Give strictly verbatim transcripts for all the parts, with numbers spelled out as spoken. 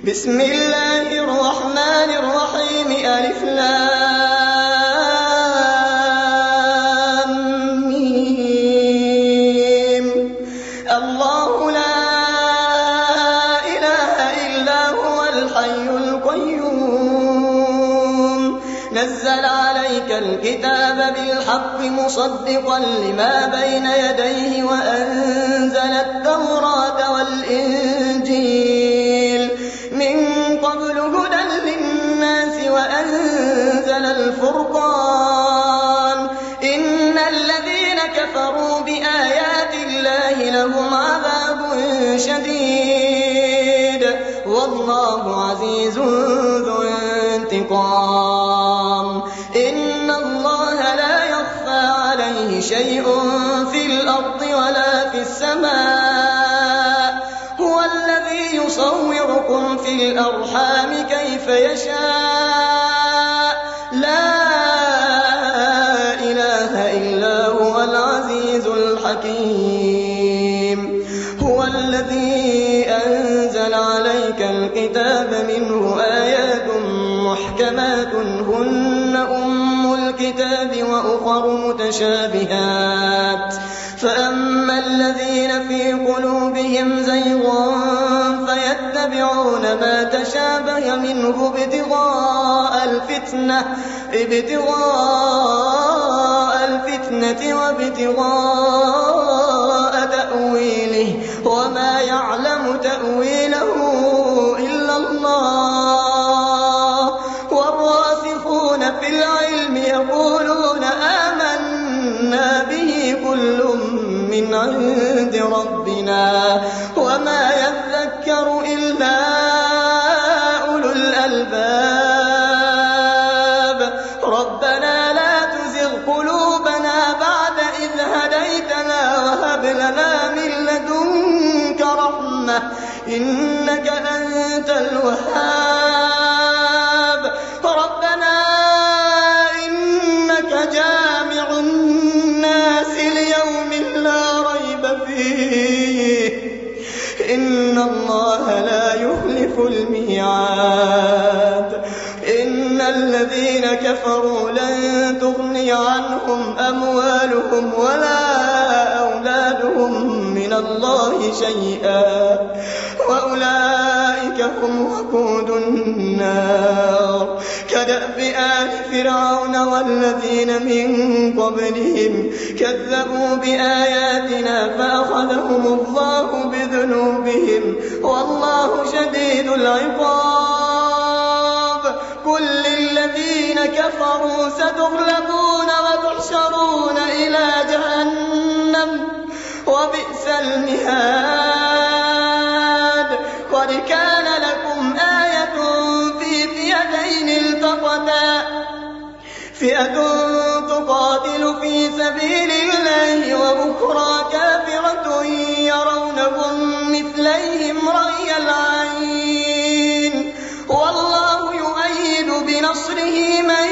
بسم الله الرحمن الرحيم ألف لام ميم. الله لا إله إلا هو الحي القيوم نزل عليك الكتاب بالحق مصدقا لما بين يديه وأنزل التوراة والإنجيل من قبل هدى للناس وأنزل الفرقان إن الذين كفروا بآيات الله لهم عذاب شديد والله عزيز ذو انتقام. إن الله لا يخفى عليه شيء في الأرض ولا في السماء هو الذي يصوركم في الأرحام كيف يشاء لا إله إلا هو العزيز الحكيم. هو الذي أنزل عليك الكتاب منه آيات محكمات هن أم الكتاب وأخر متشابهات فأما الذين في قلوبهم زيغ فيتبعون ما تشابه منه ابتغاء الفتنة ابتغاء الفتنة وابتغاء تأويله وما يعلم تأويله إلا الله والراسخون في العلم يقولون آمنا به كل من عند ربنا وما يذكر إلا أولو الألباب. ربنا لا تزغ قلوبنا بعد إذ هديتنا وهب لنا من لدنك رحمة إنك أنت الوهاب. ربنا إنك جامع الناس ليوم لا ريب فيه إن الله لا يخلف الميعاد. إن الذين كفروا لن تغني عنهم أموالهم ولا أولادهم من الله شيئا وأولئك هم وقود النار. كدأب آل فرعون والذين من قبلهم كذبوا بآياتنا فأخذهم الله بذنوبهم والله شديد العقاب. قل للذين كفروا ستغلبون وتحشرون إلى جهنم وبئس المهاد. قد كان لكم آية في فئتين التقتا فئة تقاتل في سبيل الله وأخرى كافرة يرونهم مثليهم رأي العين والله يؤيد بنصره من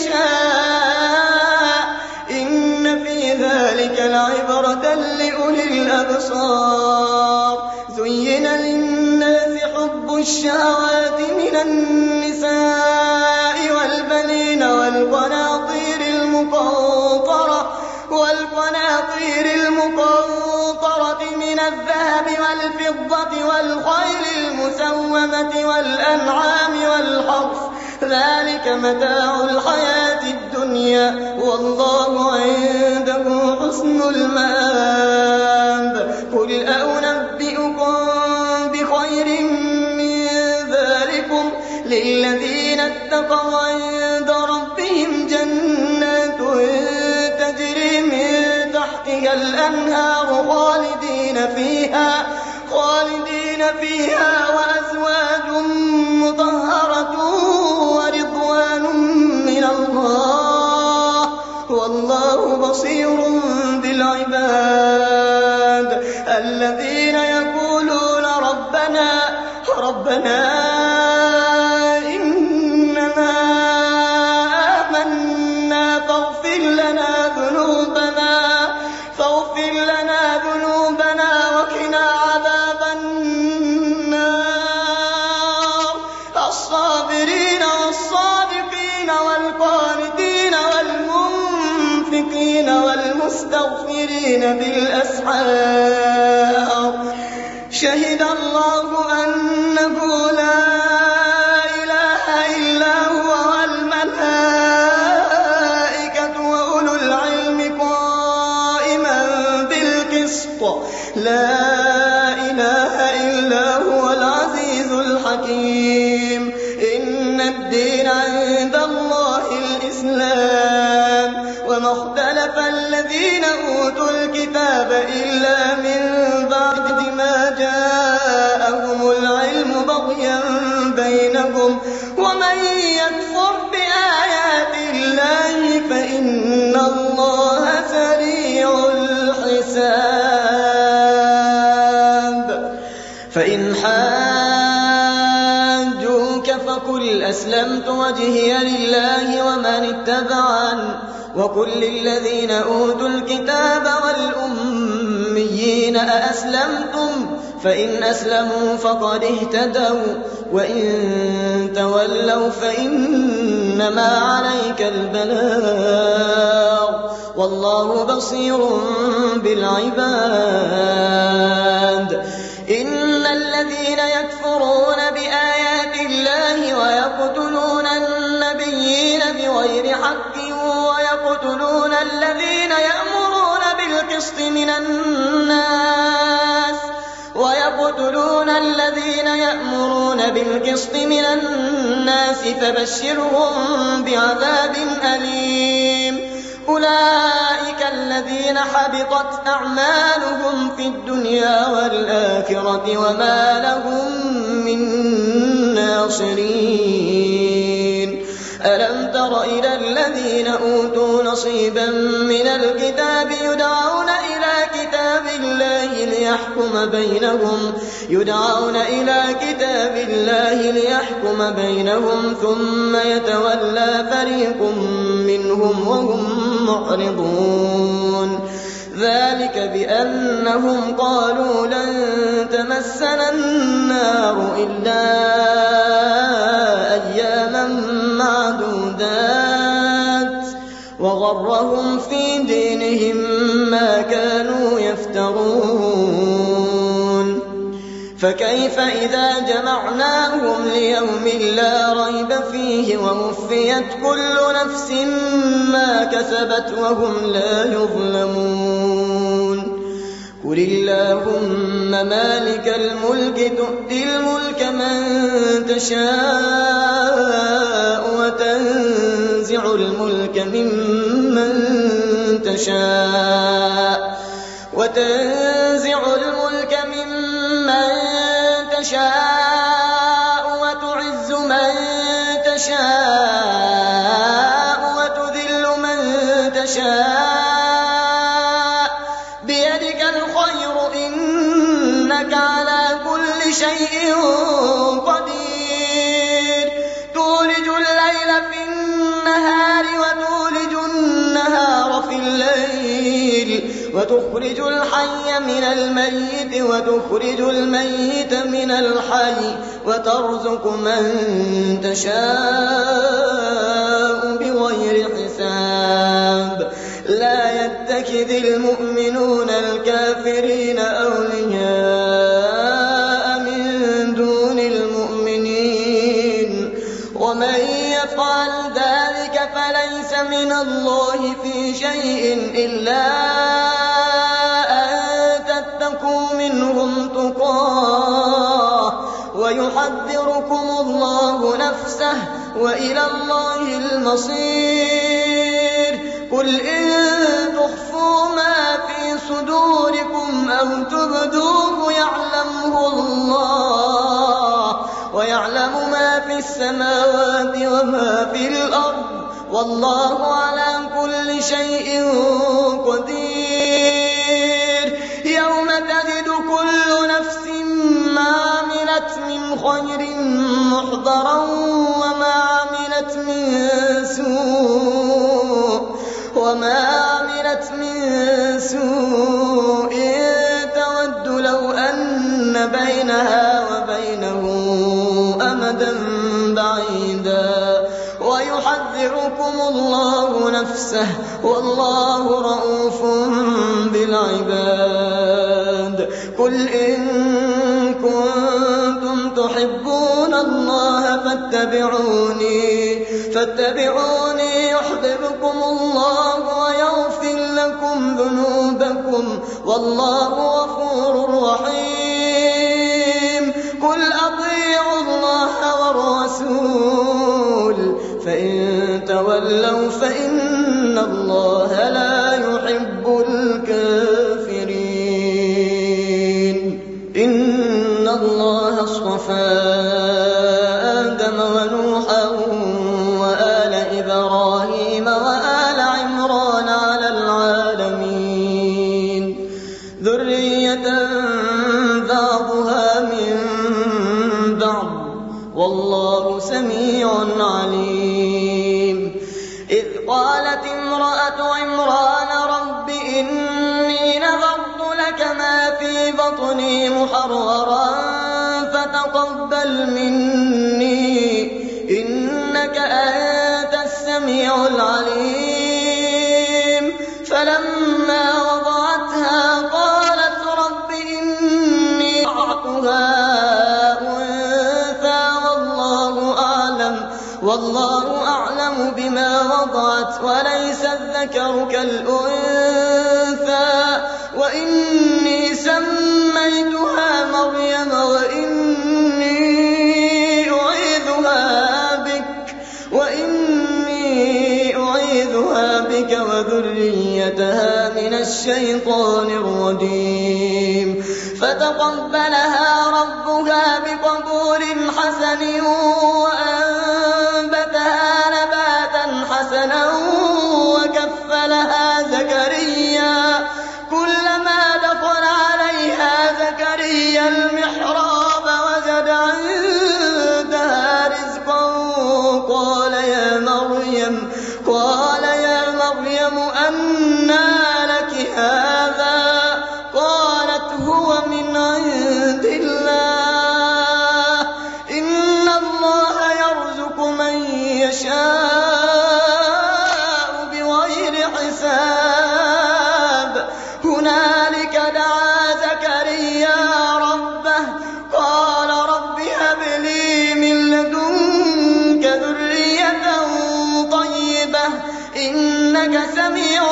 يشاء إن في ذلك لعبرة لأولي الأبصار. زين للناس حب الشهوات من النساء والبنين والقناطير المقنطرة والقناطير المقنطرة من الذهب والفضة والخيل المسومة والأنعام والحرث ذلك متاع الحياة الدنيا والله عنده حسن المآب. قل أنبئكم بخير من ذلكم للذين اتقوا عند ربهم جنات تجري من تحتها الأنهار خالدين فيها خالدين فيها وأزواج مطهرة ورضوان من الله والله بصير بالعباد. الذين يقولون ربنا ربنا إننا آمنا فاغفر لنا ذنوبنا فاغفر لنا ذنوبنا وقنا عذاب النار. المؤمنين بالأسحار شهد الله أنه لا إله إلا هو والملائكة وأولو العلم قائما بالقسط لا إله إلا هو العزيز الحكيم إن الدين عند الله الإسلام وما اختلف الذين أوتوا الكتاب إلا من بعد ما جاءهم العلم بغيا بينهم ومن يكفر بآيات الله فإن الله سريع الحساب فإن حاجوك فقل أسلمت وجهي لله ومن اتبعني وقل للذين أوتوا الكتاب والأميين أأسلمتم فإن أسلموا فقد اهتدوا وإن تولوا فإنما عليك البلاغ والله بصير بالعباد إن الذين يكفرون بآيات الله ويقتلون النبيين بغير حق ويقتلون الذين يأمرون بالقسط من الناس ويقتلون الذين يأمرون بالقسط من الناس فبشرهم بعذاب أليم أولئك الذين حبطت أعمالهم في الدنيا والآخرة وما لهم من ناصرين ألم تر إلى الذين أوتوا نصيبا من الكتاب يدعون إلى كتاب الله ليحكم بينهم يدعون إلى كتاب الله ليحكم بينهم ثم يتولى فريق منهم وهم معرضون ذلك بأنهم قالوا لن تمسنا النار إلا أياما معدودات وغرهم في دينهم ما كانوا يفترون فكيف إذا جمعناهم ليوم لا ريب فيه ووفيت كل نفس ما كسبت وهم لا يظلمون قل اللهم مالك الملك تؤتي الملك من تشاء وتنزع الملك ممن تشاء وتنزع الملك ممن تشاء وتعز من تشاء وتذل من تشاء بيدك الخير إنك على كل شيء قدير تولج الليل في النهار وتولج النهار في الليل وتخرج الحي من الميت وتخرج الميت من الحي وترزق من تشاء بغير حساب لا يتخذ المؤمنون الكافرين أولياء من دون المؤمنين ومن يفعل ذلك فليس من الله في شيء إلا أن تتقوا منهم تقاه ويحذركم الله نفسه وإلى الله المصير قل إن تخفوا ما في صدوركم أو تبدوه يعلمه الله ويعلم ما في السماوات وما في الأرض والله على كل شيء قدير يوم تجد كل نفس ما عملت من خير محضرا وما عملت من سوء وما عملت من سوء تود لو أن بينها وبينه أمدا بعيدا ويحذركم الله نفسه والله رءوف بالعباد. قل إن كنتم تحبون الله فاتبعوني فاتبعوني يحببكم الله ويغفر لكم ذنوبكم والله غفور رحيم. قل أطيعوا الله والرسول فإن تولوا فإن الله لا يحب الكافرين. إن الله اصطفى آدم ونوحا وآل إبراهيم وآل عمران على العالمين ذرية بعضها من بعض والله سميع عليم. إذ قالت امرأة عمران رب إني نذرت لك ما في بطني محررا فتقبل مني إنك أنت السميع العليم. فلما وضعتها قالت رب إني وضعتها أنثى والله أعلم والله أعلم بما وضعت وليس الذكر كالأنثى وإني سميتها مريم وإني أعيذها بك وإني أعيذها بك وذريتها من الشيطان الرجيم. فتقبلها ربها بقبول حسن وأنبتها نباتا حسنا وكفلها زكريا كلما دخل عليها زكريا المحراب وجد عندها رزقا قال يا مريم قال يا مريم أنى لك هذا قالت هو من عند الله إن الله يرزق من يشاء بغير حساب. هنالك دعا زكريا ربه قال رب هب لي من لدنك ذرية طيبة إنك سميع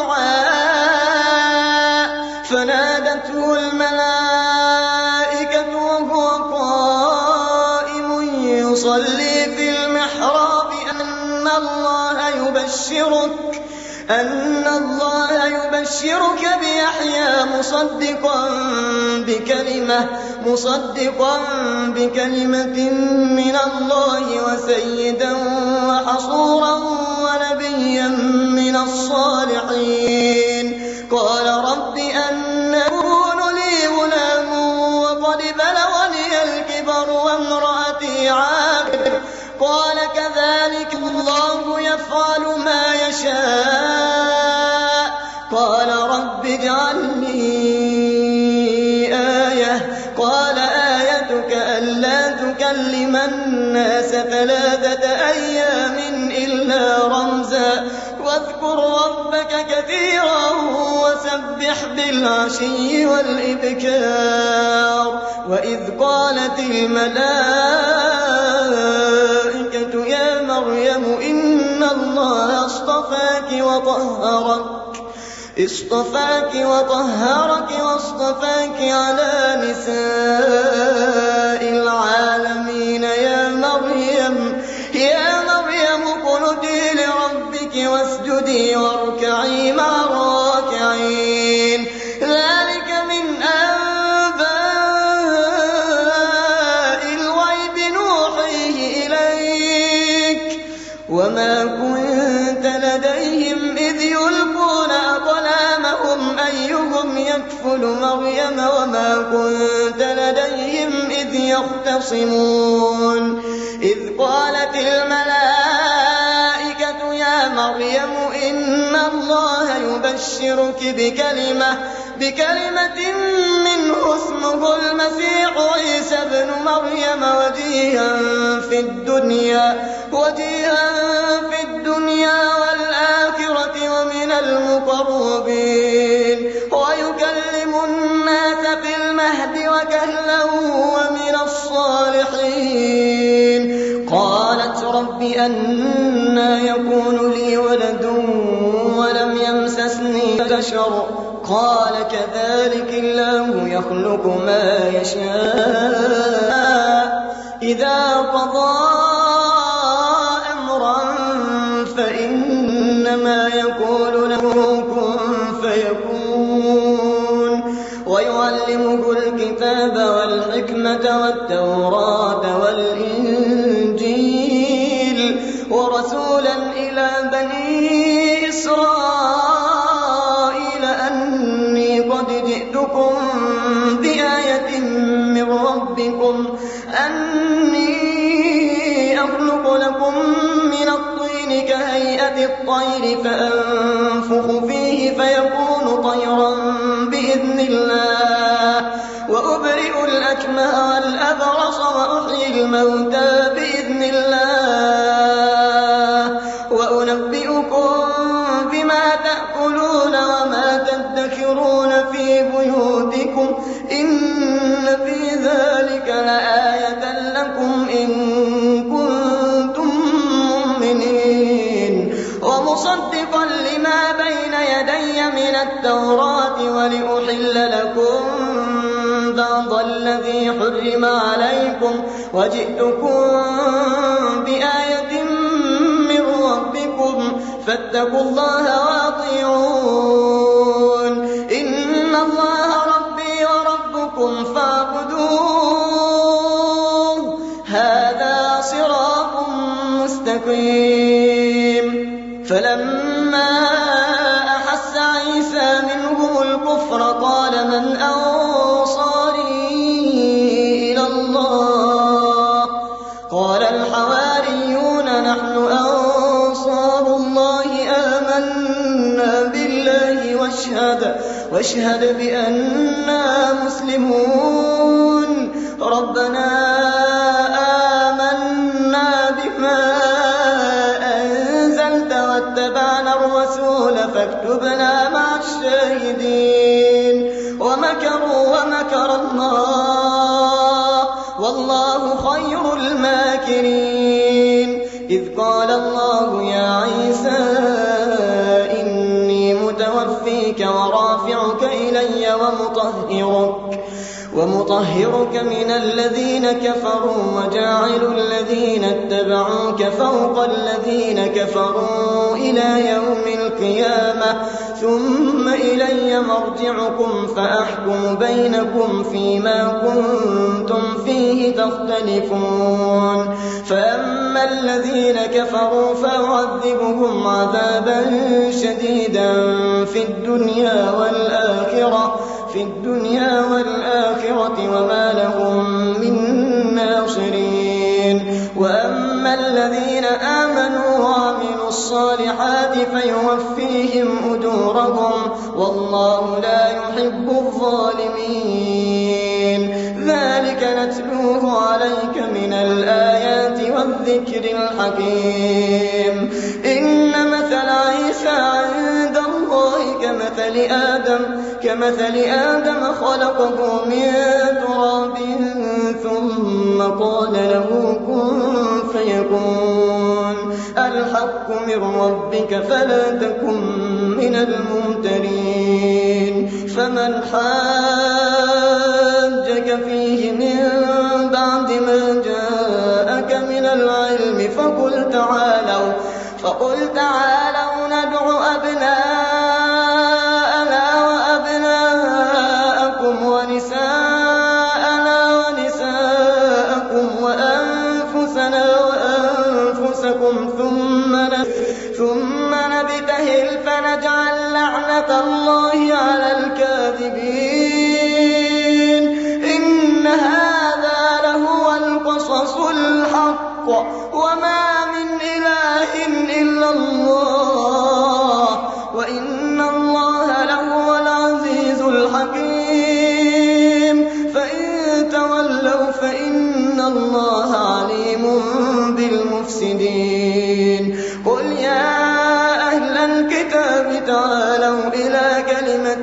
الدعاء. فنادته الملائكة وهو قائم يصلي في المحراب أن الله يبشرك أن الله يبشرك بيحيى مصدقا بكلمة مصدقا بكلمة من الله وسيدا وحصورا ونبيا من الصالحين. قال رب أن يكون لي غلام وقد بلغني الكبر وامرأتي عاقر قال كذلك الله يفعل ما يشاء. قال رب اجعل لي آية قال آيتك ألا تكلم الناس ثلاثة أيام إلا رمزا واذكر ربك كثيرا وسبح بالعشي والإبكار. وإذ قالت الملائكة يا مريم إن الله اصطفاك وطهرك اصطفاك وطهرك واصطفاك على نساء العالمين يا مريم يا مريم اقنتي لربك واسجدي واركعي مع الراكعين. ذلك من أنباء الغيب نوحيه إليك وما كنت لديهم إذ يلقون أقلامهم أيهم يكفل مريم وما كنت لديهم إذ يختصمون. إذ قالت الملائكة يا مريم إن الله يبشرك بكلمة بكلمة منه اسمه المسيح عيسى ابن مريم وجيها في الدنيا وجيها في الدنيا والآخرة ومن المقربين ويكلم الناس في المهد وكهلا ومن الصالحين. قالت رب أنى يكون لي ولد ولم يمسسني بشر قال كذلك الله يخلق ما يشاء إذا قضى أمرا فإنما يقول له كن فيكون. ويعلمه الكتاب والحكمة والتوراة والإنجيل ورسولا إلى بني إسرائيل أني قد جئتكم بآية من ربكم أني أخلق لكم من الطين كهيئة الطير فأنفخ فيه فيكون طيرا بإذن الله وأبرئ الأكمه والأبرص وأحيي الموتى بإذن الله وأنبئكم بما تأكلون وما تدخرون في بيوتكم إن في ذلك لآية لكم إن كنتم مؤمنين. ومصدقا لما بين يدي من التوراة ولأحل لكم بعض الذي حرم عليكم وجئتكم بآية من ربكم فاتقوا الله وأطيعون إن الله ربي وربكم فاعبدوه هذا صراط مستقيم. فلما أحس عيسى منهم الكفر قال من أنصاري إلى الله قال الحواريون نحن أنصار الله آمنا بالله واشهد, واشهد بأننا مسلمون. ربنا آمنا بما أنزلت واتبعنا الرسول فاكتبنا مع الشاهدين. ومكروا ومكر الله والله خير الماكرين. إذ قال الله يا عيسى إني متوفيك ورافعك إلي ومطهرك ومطهرك من الذين كفروا وجاعل الذين اتبعوك فوق الذين كفروا إلى يوم القيامة ثم إلي مرجعكم فأحكم بينكم فيما كنتم فيه تختلفون. فأما الذين كفروا فأعذبهم عذابا شديدا في الدنيا والآخرة في الدنيا والآخرة وما لهم من ناصرين. وأما الذين آمنوا وعملوا الصالحات فيوفيهم أجورهم والله لا يحب الظالمين. ذلك نتلوه عليك من الآيات والذكر الحكيم. إن مثل عيسى عند الله كمثل آدم كمثل آدم خلقه من تراب ثم قال له كن فيكون. الحق من ربك فلا تكن من الممترين. فمن حاجك فيه من بعد ما جاءك من العلم فقل تعالوا فقل تعالوا ندع أبناءنا وأبناءكم ونساءنا ونساءكم وأنفسنا وأنفسكم ثم ثم نبتهل فنجعل لعنة الله على الكاذبين. إن هذا لهو القصص الحق وما من إله إلا الله وإن الله لهو العزيز الحكيم. فإن تولوا فإن الله عليم المفسدين قل يا أهل الكتاب تعالوا إلى كلمة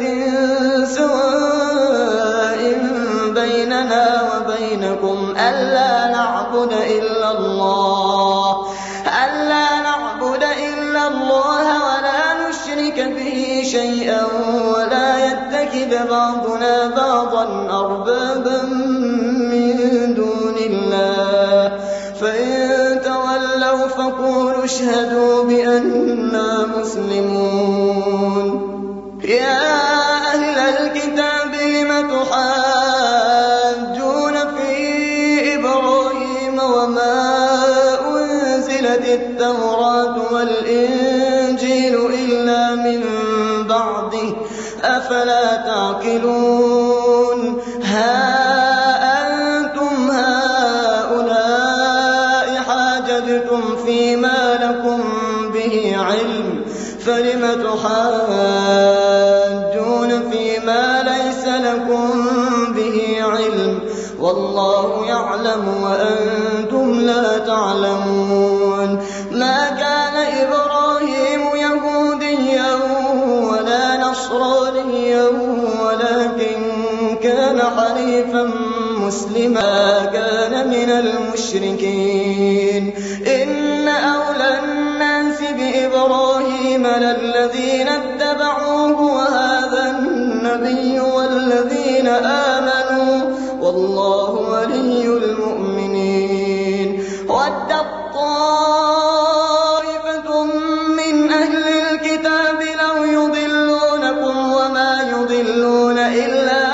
سواء بيننا وبينكم ألا نعبد إلا الله ألا نعبد إلا الله ولا نشرك به شيئا ولا يتخذ بعضنا بعضا أربابا من دون الله فإن تولوا فقولوا اشهدوا بأننا مسلمون يا أهل الكتاب لم تحاجون في إبراهيم وما أنزلت التوراة والإنجيل إلا من بعده أفلا تعقلون ها أنتم هؤلاء حاججتم فيما لكم به علم فلم تحاجون فيما ليس لكم به علم والله يعلم وأنتم لا تعلمون ما كان إبراهيم يهوديا ولا نصرانيا ولكن كان حنيفا مسلما كان من المشركين إن أولى الناس بإبراهيم للذين اتبعوه وهذا النبي والذين آمنوا والله ولي المؤمنين ود طائفة من أهل الكتاب لو يضلونكم وما يضلون إلا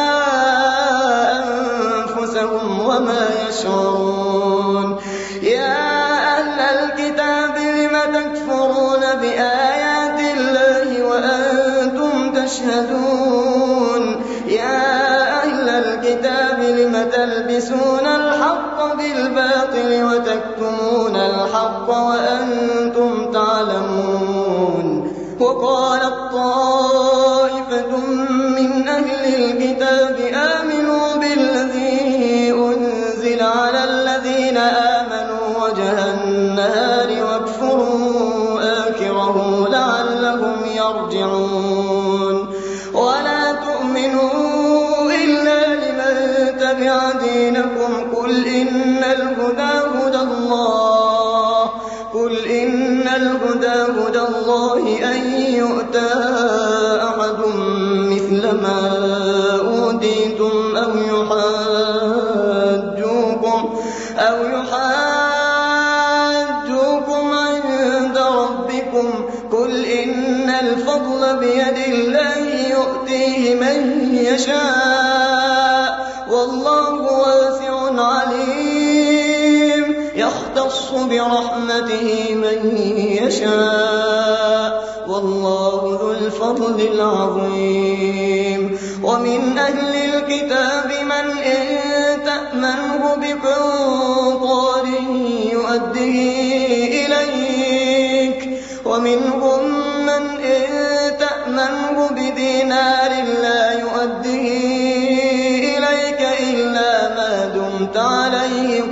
أنفسهم وما يشعرون يا أهل الكتاب لم تكفرون بآيات الله وأنتم تشهدون يا أهل الكتاب لم تلبسون الحق بالباطل وتكتمون الحق وأنتم تعلمون وقالت طائفة من أهل الكتاب آمنوا بالذي أنزل على الذين آمنوا وجه النهار واكفروا آخره لعلهم يرجعون ولا تؤمنوا إلا لمن تبع دينكم قل إن الهدى هدى الله قل إن الهدى هدى الله أن يؤتى أحد مثل ما أوتيتم أو يحاجوكم أو يحاجوكم عند ربكم قل إن الفضل بيد الله يؤتيه من يشاء والله واسع عليم يختص برحمته من يشاء والله ذو الفضل العظيم ومن أهل الكتاب من إن تأمنه بقنطار يؤديه إليك ومنهم من إن تأمنه بدينار لا يؤديه إليك إلا ما دمت عليه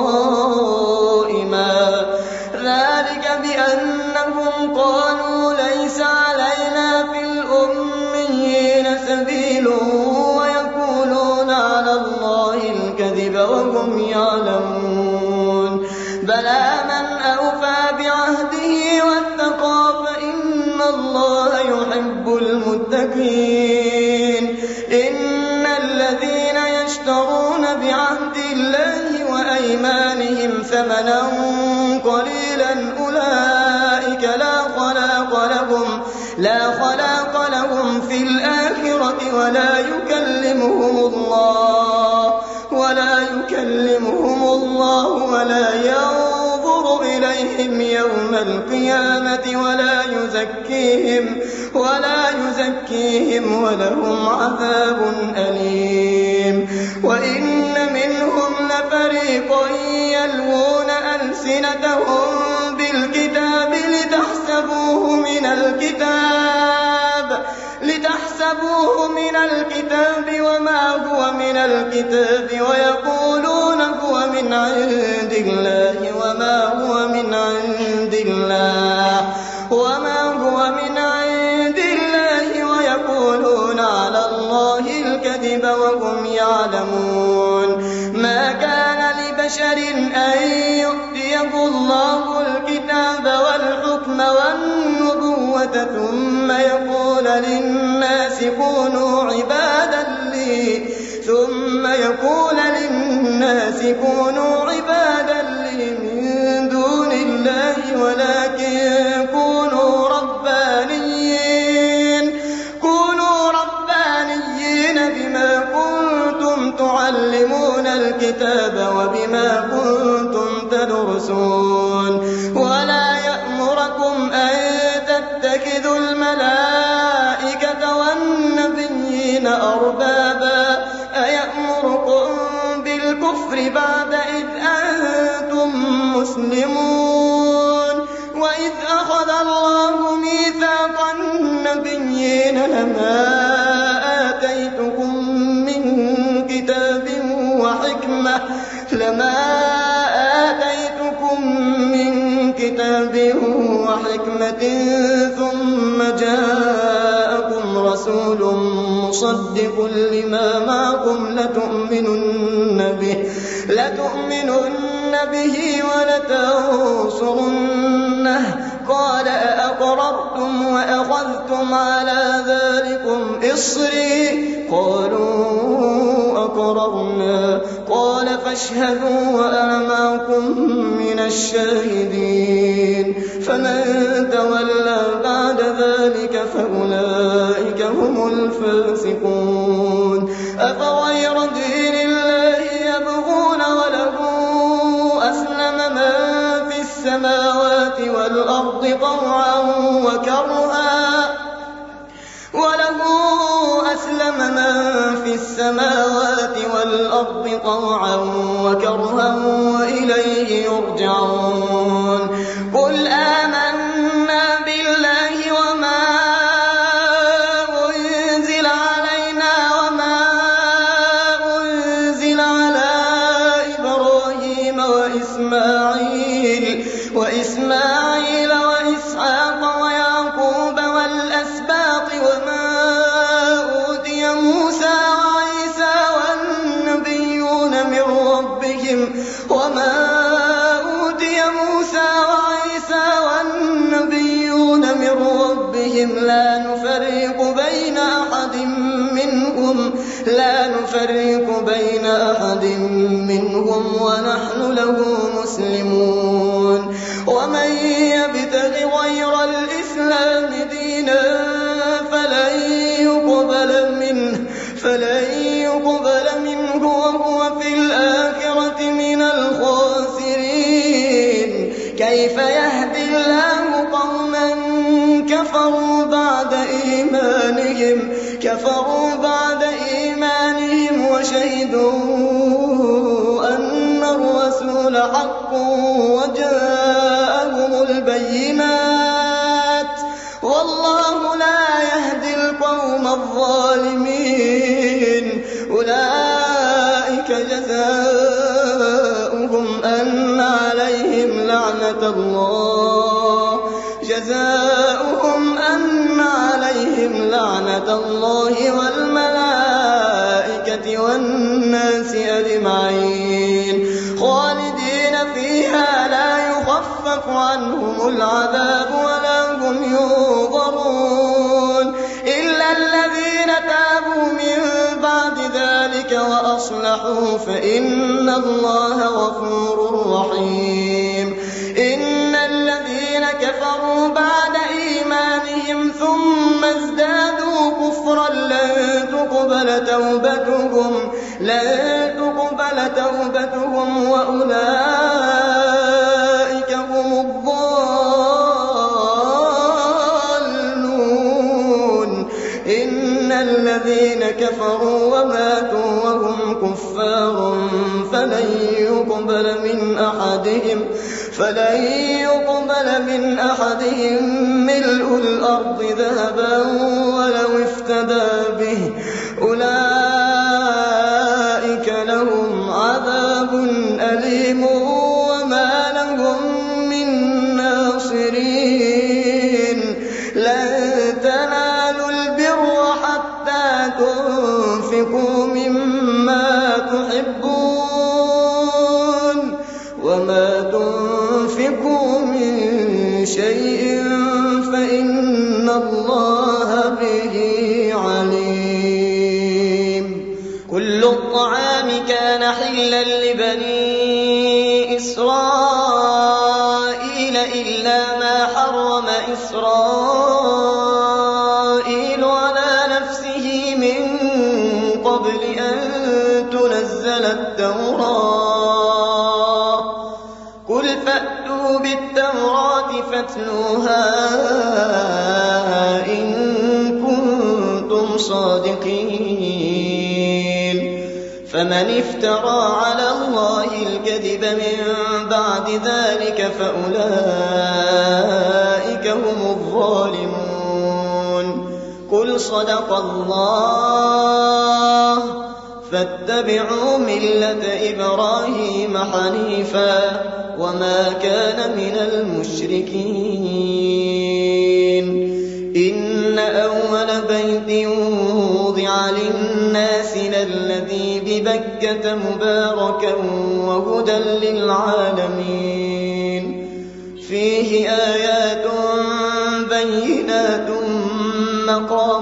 قائما ذلك بأنهم قالوا ليس علينا في الأميين سبيل ويقولون على الله الكذب وهم يعلمون بلى من أوفى بعهده واتقى فإن الله يحب المتقين إن الذين يشترون بعهد الله وأيمانهم ثمنا قليلا أولئك لا خلاق لهم لا خلاق لهم في الآخرة ولا يكلمهم الله ولا يكلمهم الله ولا ينظر إليهم يوم القيامة ولا يزكيهم ولا يزكيهم ولهم عذاب أليم وإن منهم لفريقا يلوون ألسنتهم بالكتاب لتحسبوه من الكتاب لتحسبوه من الكتاب وما هو من الكتاب ويقولون هو من من عند الله وما هو من عند الله وما هو من عند الله ويقولون على الله الكذب وهم يعلمون. ما كان لبشر أن يؤتيه الله الكتاب والحكم والنبوة ثم يقول للناس كونوا عبادا لي ثم يقول للناس كونوا عبادا لي من دون الله ولكن كونوا ربانيين كونوا ربانيين بما كنتم تعلمون الكتاب وبما كنتم تدرسون. ولا يأمركم أن تتخذوا الملائكة والنبيين أربابا أيأمركم بالكفر بعد إذ أنتم مسلمون. وإذ أخذ الله ميثاق النبيين لما آتيتكم من كتاب وحكمة لما آتيتكم من كتاب وحكمة ثم جاءكم رسول مصدق لما معكم لتؤمنن به لتؤمنن به ولتنصرنه قال أأقررتم وأخذتم على ذلكم إصري قالوا أقررنا قال فاشهدوا وأنا معكم من الشاهدين. فمن تولى بعد ذلك فأولئك هم الفاسقون. أفغير دين الله يبغون وله أسلم من في السماوات والأرض طوعا وكرها وله أسلم من في السماوات والأرض طوعا وكرها وإليه يرجعون. قل آمنا بالله وما أنزل علينا وما أنزل على إبراهيم وإسماعيل وإسماعيل وإسحاق ويعقوب والأسباط وما أوتي موسى وعيسى والنبيون من ربهم وما أوتي موسى وعيسى والنبيون من ربهم لا نفرق بين أحد منهم لا نفرق بين أحد منهم ونحن له مسلمون. ومن يبتغ غير الإسلام دينا فلن يقبل منه فلن يقبل منه وهو في الآخرة من الخاسرين. كيف يهدي الله قوما كفروا بعد إيمانهم كفروا بعد إيمانهم وشهدوا أن الرسول حق وجاءهم البينات والله لا يهدي القوم الظالمين. أولئك جزاؤهم أن عليهم لعنة الله جزاؤهم أن عليهم لعنة الله والملائكة والناس أجمعين خالدين فيها لا يخفف عنهم العذاب ولا هم ينظرون إلا الذين تابوا من بعد ذلك وأصلحوا فإن الله غفور رحيم. إن الذين كفروا بعد إيمانهم ثم ازدادوا كفرا لن تقبل توبتهم لن تقبل توبتهم وأولئك هم الضالون. إن الذين كفروا وماتوا وهم كفار فلن يقبل من أحدهم فلن يقبل من أحدهم ملء الأرض ذهبا ولو افتدى به أولئك لهم عذاب أليم وما تنفقوا من شيء فإن الله به عليم. كل الطعام كان حلا لبني إسرائيل إلا ما حرم إسرائيل على نفسه من قبل أن تنزل التوراة. قل فأتوا بالتوراة فاتلوها إن كنتم صادقين. فمن افترى على الله الكذب من بعد ذلك فأولئك هم الظالمون. قل صدق الله فاتبعوا ملة إبراهيم حنيفا وما كان من المشركين. إن أول بيت وضع للناس للذي ببكة مباركا وهدى للعالمين. فيه آيات بينات مقام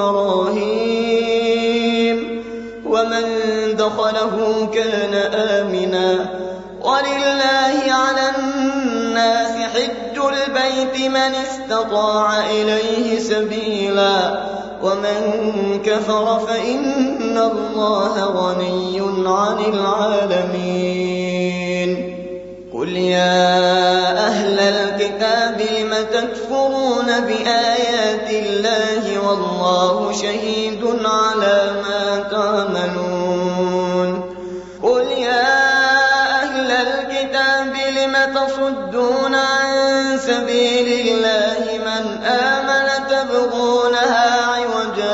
إبراهيم ومن دخله كان آمنا. ولله على الناس حج البيت من استطاع إليه سبيلا ومن كفر فإن الله غني عن العالمين. قل يا أهل الكتاب لم تكفرون بآيات الله والله شهيد على ما تعملون. قل يا أهل الكتاب لم تصدون عن سبيل الله من آمن تبغونها عوجا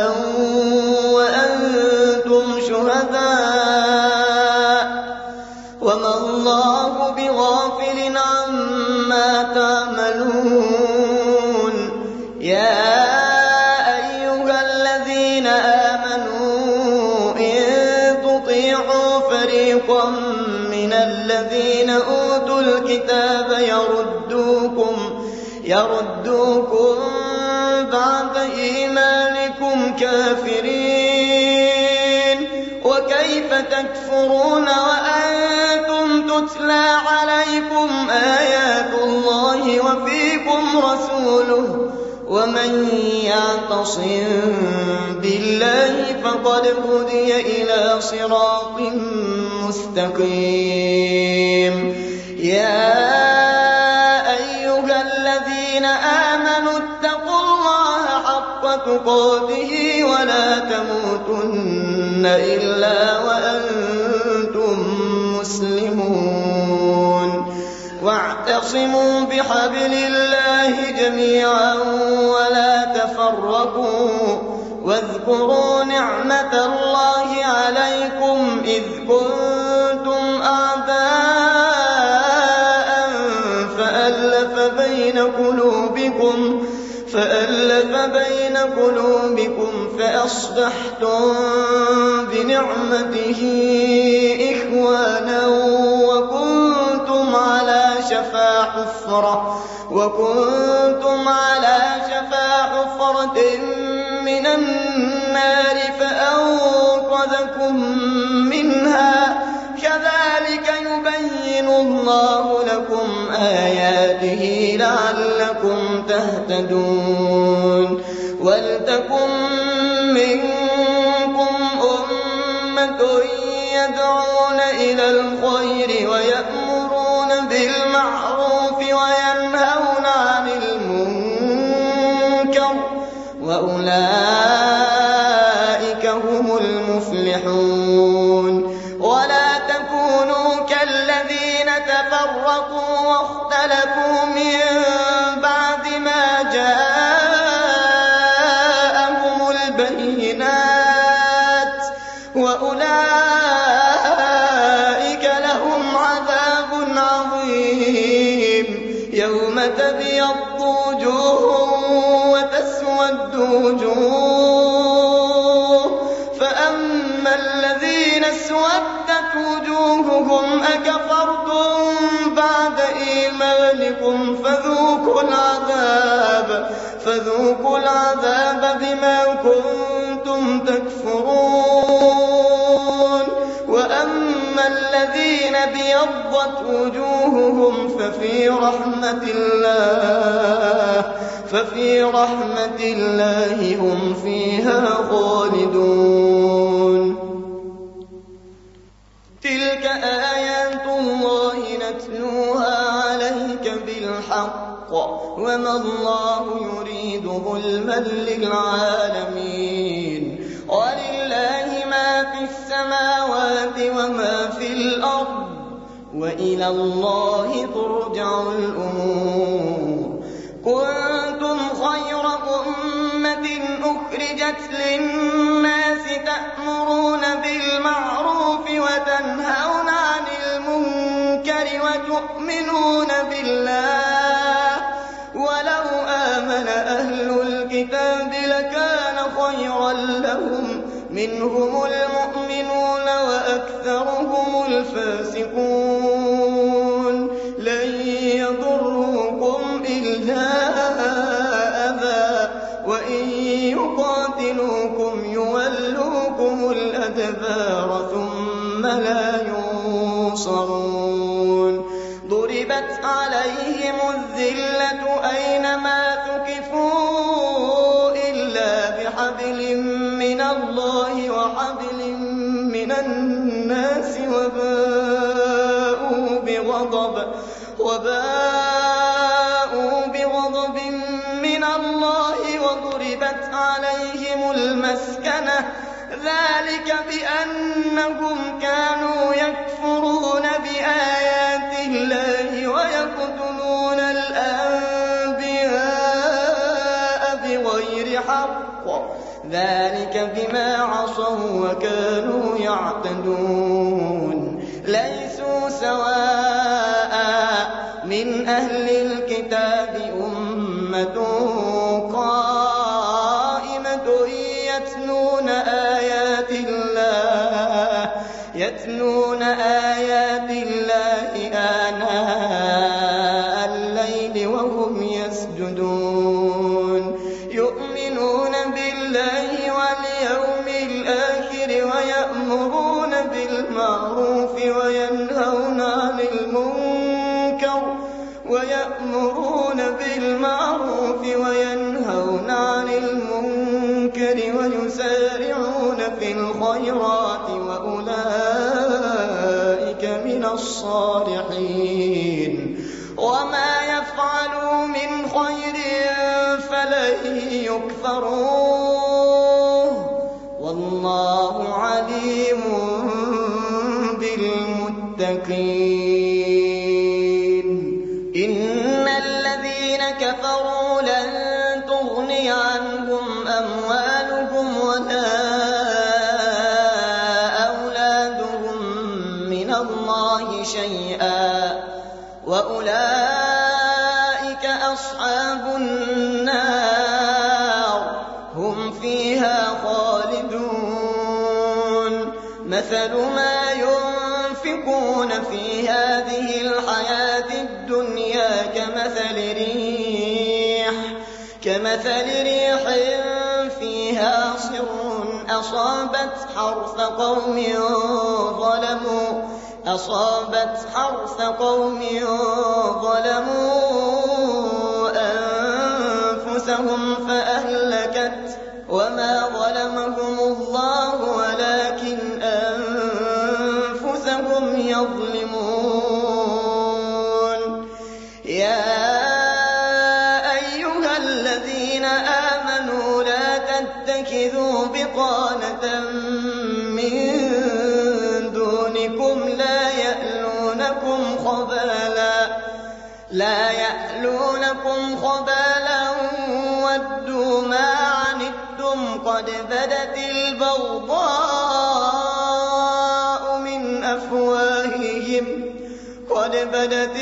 وأنتم شهداء وما الله بغافل عما تعملون. يا أيها الذين آمنوا إن تطيعوا فريقا من الذين أوتوا الكتاب يردوكم يردوكم بعد إيمانكم كافرين. وكيف تكفرون وأنتم تتلى عليكم آيات الله وفيكم رسوله ومن يعتصم بالله فقد هدي إلى صراط مستقيم. يا أيها الذين آمنوا اتقوا الله حق تقاته ولا تموتن إلا وأنتم مسلمون. واعتصموا بحبل الله جميعا ولا تفرقوا واذكروا نعمة الله عليكم إذ كنتم أعداء فألف بين قلوبكم فألف بين قلوبكم فأصبحتم بنعمته إخوانا وكنتم على شفا حفرة وكنتم على شفا حفرة من النار فأنقذكم منها. كذلك يبين الله لكم آياته لعلكم تهتدون. ولتكن منكم أمة يدعون إلى الخير ويأمرون بالمعروف وينهون عن المنكر وأولئك هم المفلحون. ولا تكونوا كالذين تفرقوا واختلفوا من بعد ما جاءهم البينات وأولئك لهم عذاب عظيم. يوم تبيض وجوه وتسود وجوه فأما الذين اسودت وجوههم أكفرتم بعد إيمانكم فذوقوا العذاب فذوقوا العذاب بما كنتم تكفرون. وأما الذين ابيضت وجوههم ففي رحمة الله ففي رحمة الله هم فيها خالدون. تلك آيات الله نتلوها عليك بالحق وما الله يريد ظلما للعالمين. ولله ما في السماوات وما في الأرض وإلى الله ترجع الأمور. كنتم خير أمة أخرجت للناس تأمرون بالمعروف وتنهون عن المنكر وتؤمنون بالله ولو آمن أهل الكتاب لكان خيرا لهم منهم المؤمنون وأكثرهم الفاسقون. لن يضروكم إلا أذى وإن يقاتلوكم يولوكم الأدبار ثم لا ينصرون. ضربت عليهم الذلة أينما ثقفوا إلا بحبل من الله وحبل من الناس وباءوا بغضب وباءوا بغضب من الله وضربت عليهم المسكنة ذلك بأنهم كانوا يكفرون بآيات الله ويقتلون الأنبياء بغير حق ذلك بما عصوا وكانوا يعتدون. ليسوا سواء من أهل الكتاب أمة قائمة يتلون آيات الله يتلون آيات الله آناء الليل وهم يسجدون. يؤمنون بالله واليوم الآخر ويأمرون بالمعروف وينهون عن المنكر ويأمرون بالمعروف وينهون عن المنكر ويسارعون في الخيرات وأولئك من الصالحين. وما يفعلوا من خير فلن يكفروه والله عليم بالمتقين. إن الذين كفروا لن تغني عنهم أموالهم ولا أولادهم من الله شيئا وأولئك أصحاب النار هم فيها خالدون. مثل ما ينفقون في هذه الحياة الدنيا كمثل ريح كمثل ريح فيها صر أصابت حرث قوم ظلموا أصابت حرث قوم ظلموا أنفسهم فأهلكت وما ظلمهم الله ولكن أنفسهم يظلمون. يا أيها الذين آمنوا لا تتخذوا بطانة من دونكم لا يألونكم خبالا لا يألونكم خبالا ودوا ما عنتم قد بدت البغضاء من أفواههم قد بدت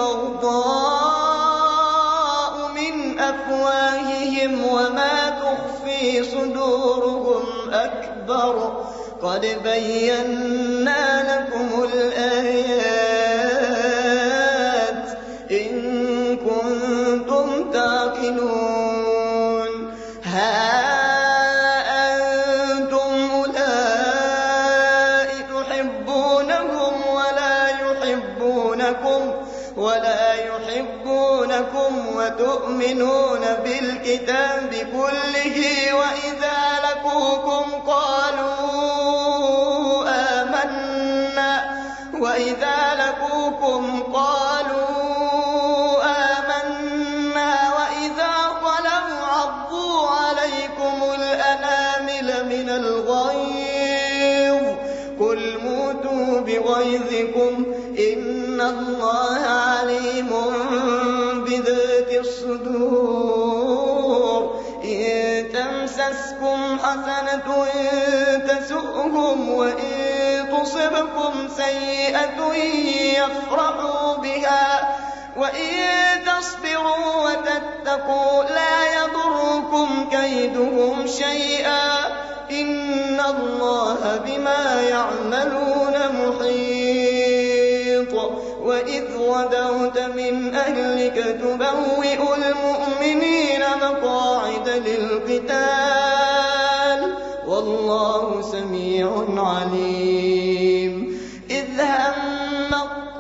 البغضاء من أفواههم وما تخفي صدورهم أكبر قد بينا لكم الآيات إن كنتم تعقلون ها أنتم أولئك تحبونهم ولا يحبونكم ولا يحبونكم وتؤمنون بالكتاب كله وإذا لقوكم قالوا آمنا وإذا لقوكم قالوا آمنا وإذا خلوا عضوا عليكم الأنامل من الغيظ قل موتوا بغيظكم إن الله عليم بذات الصدور إن تمسسكم حسنة تسؤهم وإن تصبكم سيئة يفرحوا بها وإن تصبروا وتتقوا لا يضركم كيدهم شيئا إن الله بما يعملون محيط وإذ غدوت من أهلك تبوئ المؤمنين مقاعد للقتال والله سميع عليم إذ هم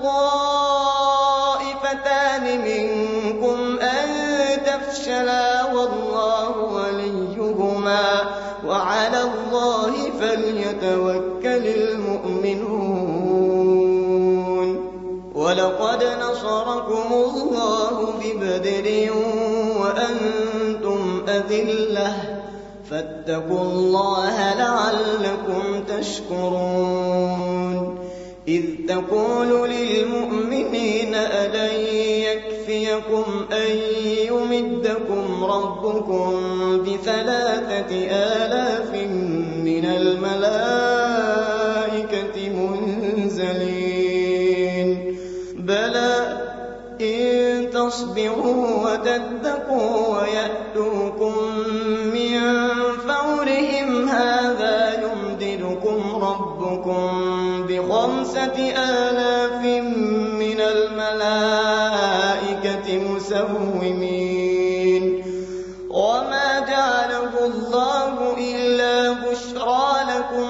الطائفتان منكم أن تفشلا والله وليهما وعلى الله فليتوكل المؤمنون ولقد نصركم الله ببدر وأنتم أذلة فاتقوا الله لعلكم تشكرون إذ تقول للمؤمنين ألن يكفيكم أن يمدكم ربكم بثلاثة آلاف من الملائكة منزلين بلى إن تصبروا وتتقوا ويأتوكم من فورهم هذا يمددكم ربكم بخمسة آلاف من الملائكة مسومين وما جعله الله إلا بشرى لكم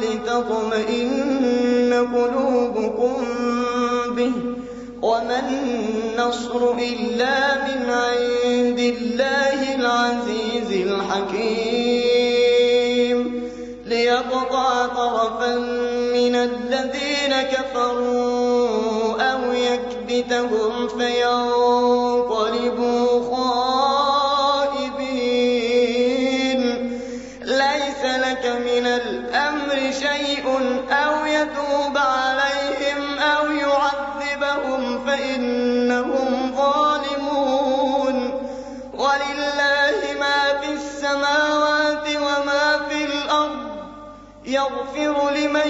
ولتطمئن قلوبكم به وما النصر إلا من عند الله العزيز الحكيم ليقطع طرفا من الذين كفروا أو يكبتهم فينقلبوا خائبين ليس لك من الأمر شيء أو يتوب عليهم أو يعذبهم فإنهم ظالمون ولله ما في السماوات وما في الأرض يغفر لمن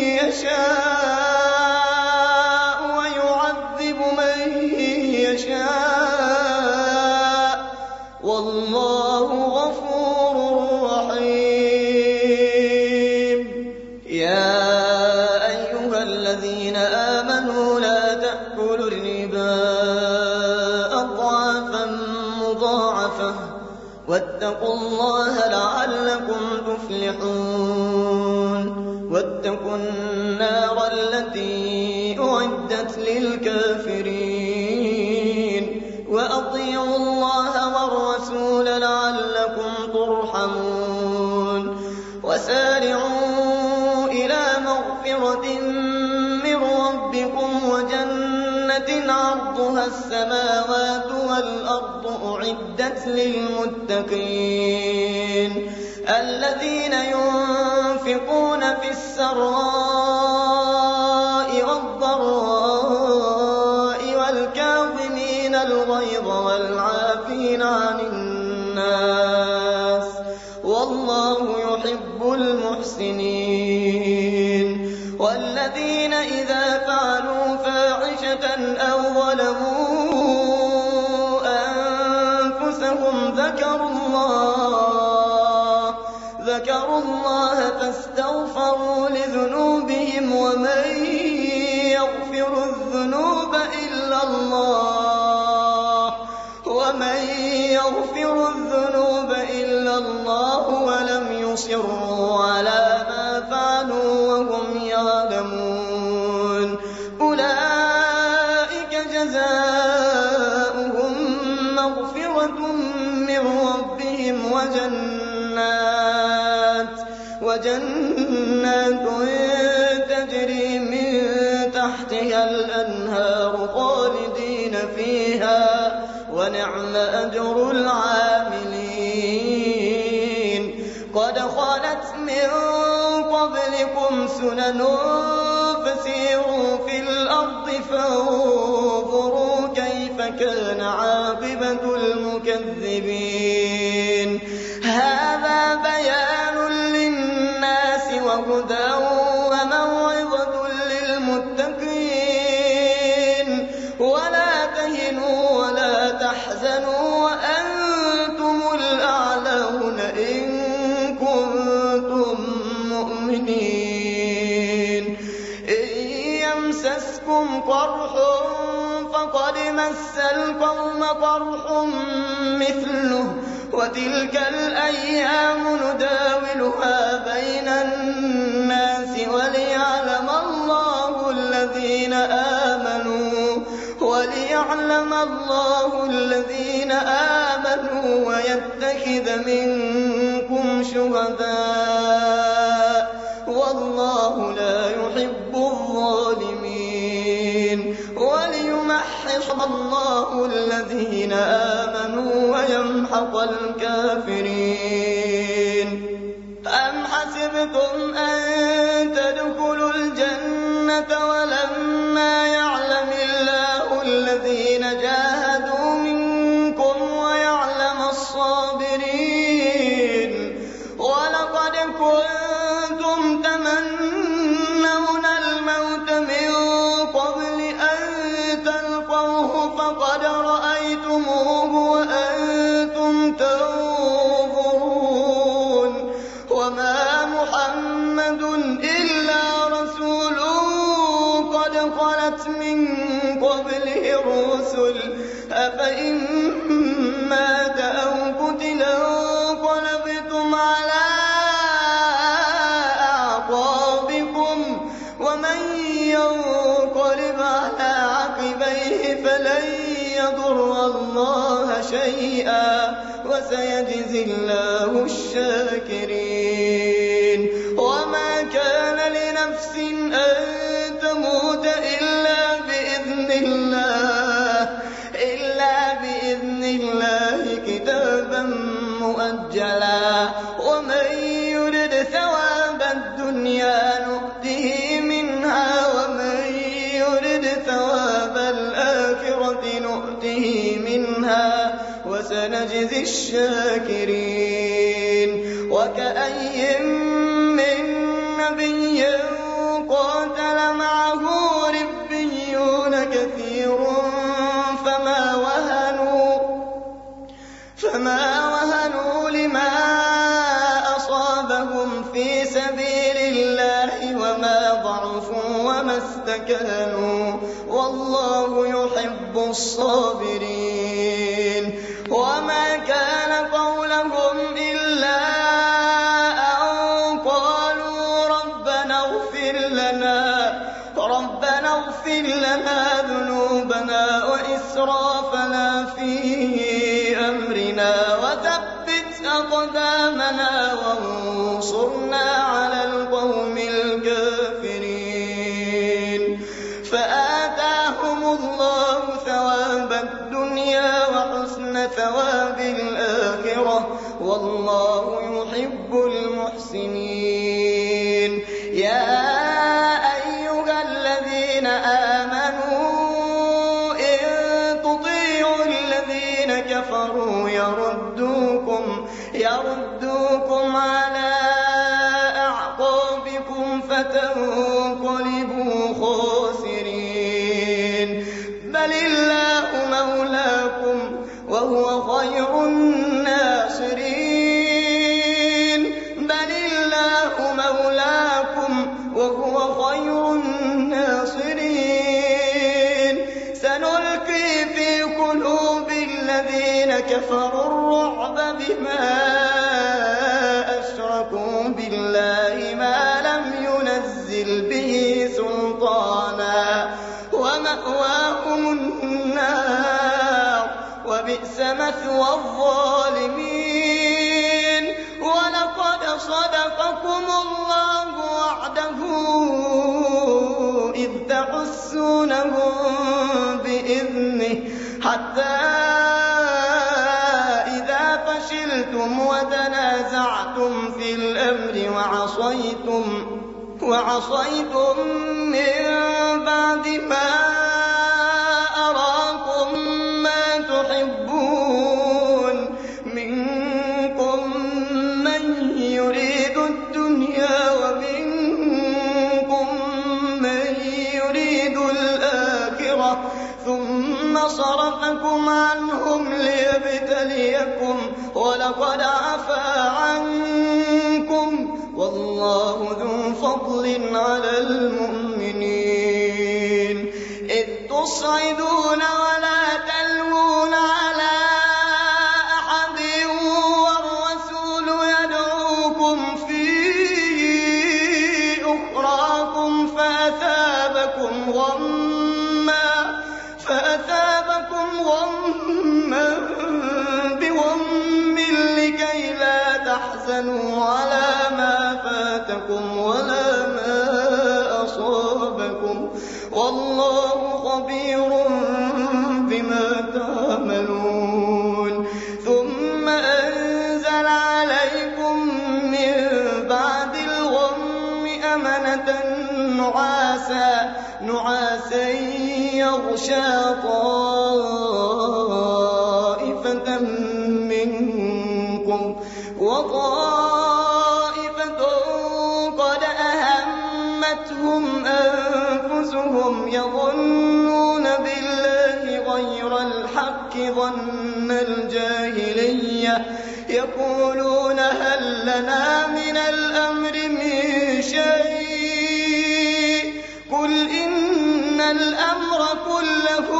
يشاء ويعذب من يشاء والله غفور رحيم يا أيها الذين آمنوا لا تأكلوا الربا أضعافا مضاعفة واتقوا الله لعلكم تفلحون واتقوا النار التي أعدت للكافرين وأطيعوا الله والرسول لعلكم ترحمون وسارعوا إلى مغفرة من ربكم وجنة عرضها السماوات والأرض أعدت للمتقين الذين ينفقون في السراء والضراء والكاظمين الغيظ والعافين عن الناس والله يحب المحسنين والذين إذا فعلوا فاحشة أو ظلموا أنفسهم ذكروا الله ذكروا الله فاستغفروا لذنوبهم ومن يغفر الذنوب إلا الله ومن يغفر الذنوب إلا الله ولم يصروا على ما فعلوا وهم يعلمون أولئك جزاؤهم مغفرة من ربهم وجنات وجنات تجري من تحتها الأنهار خالدين فيها ونعم أجر العاملين قد خلت من قبلكم سنن فسيروا في الأرض فانظروا كيف كان عاقبة المكذبين هذا بيان للناس وهدى وموعظة للمتقين ولا تهنوا ولا تحزنوا وأنتم الأعلون إن كنتم مؤمنين إن يمسسكم قرح فقد مس القوم قرح مثله وتلك الأيام نداولها بين الناس وليعلم الله الذين آمنوا وليعلم الله الذين آمنوا ويتخذ منكم شهداء والله لا يحب الظالمين وليمحص الله الذين آمنوا ويمحق الكافرين أم حسبتم أن تدخلوا الجنة ولما يعلم الله الذين جاهدوا منكم ويعلم الصابرين ولقد كنتم تمنون الموت من قبل أن تلقوه فقد رأيتموه وأنتم تنظرون وما محمد إلا رسول قد خلت من قبله الرسل أفإن مات أو قتل انقلبتم على أعقابكم ومن ينقلب على عقبيه فلن يضر الله شيئا وسيجزي الله الشاكرين وما كان لنفس أن تموت إلا بإذن الله إلا بإذن الله كتابا مؤجلا ومن يرد ثواب الدنيا نؤته منها ومن يرد ثواب الآخرة نؤته منها وسنجزي الشاكرين وكأي من نبي قاتل معه ربيون كثير فما وهنوا فما وهنوا لما أصابهم في سبيل الله وما ضعفوا وما استكانوا والله يحب الصابرين وما كان قولهم إلا أن قالوا ربنا اغفر لنا ربنا اغفر لنا ذنوبنا وإسرافنا في أمرنا وثبت أقدامنا وانصرنا على القوم الكافرين فآتاهم الله ثواب الدنيا وحسن ثواب الآخرة والله يحب المحسنين يا أيها الذين آمنوا إن تطيعوا الذين كفروا يردوكم يردوكم على أعقابكم فتنقلبوا خاسرين بل الله مولاكم وهو خير الناصرين بل كفروا الرعب بما أشركوا بالله ما لم ينزل به سلطانا ومأواهم النار وبئس مثوى الظالمين. ولقد صدقكم الله وعده إذ تحسونهم بإذنه حتى إذا فشلتم وتنازعتم في الأمر وعصيتم وعصيتم من بعد ما أراكم ما تحبون منكم من يريد الدنيا ومنكم من يريد الآخرة ثم صرفكم عنهم ليبتليكم ولقد عفا عنكم والله ذو فضل على المؤمنين. إذ تصعدون ولا تلوون على أحد والرسول يدعوكم في أخراكم فأثابكم غما فأثابكم غما بغم لكي لا تحزنوا على ما فاتكم ولا ما أصابكم والله خبير بما تعملون. ثم أنزل عليكم من بعد الغم أمنة نعاسا نعاسا يغشى طائفة منكم وطائفة قد أهمتهم أنفسهم يظنون بالله غير الحق ظن الجاهلية يقولون هل لنا من الأمر من شيء قل إن الأمر كله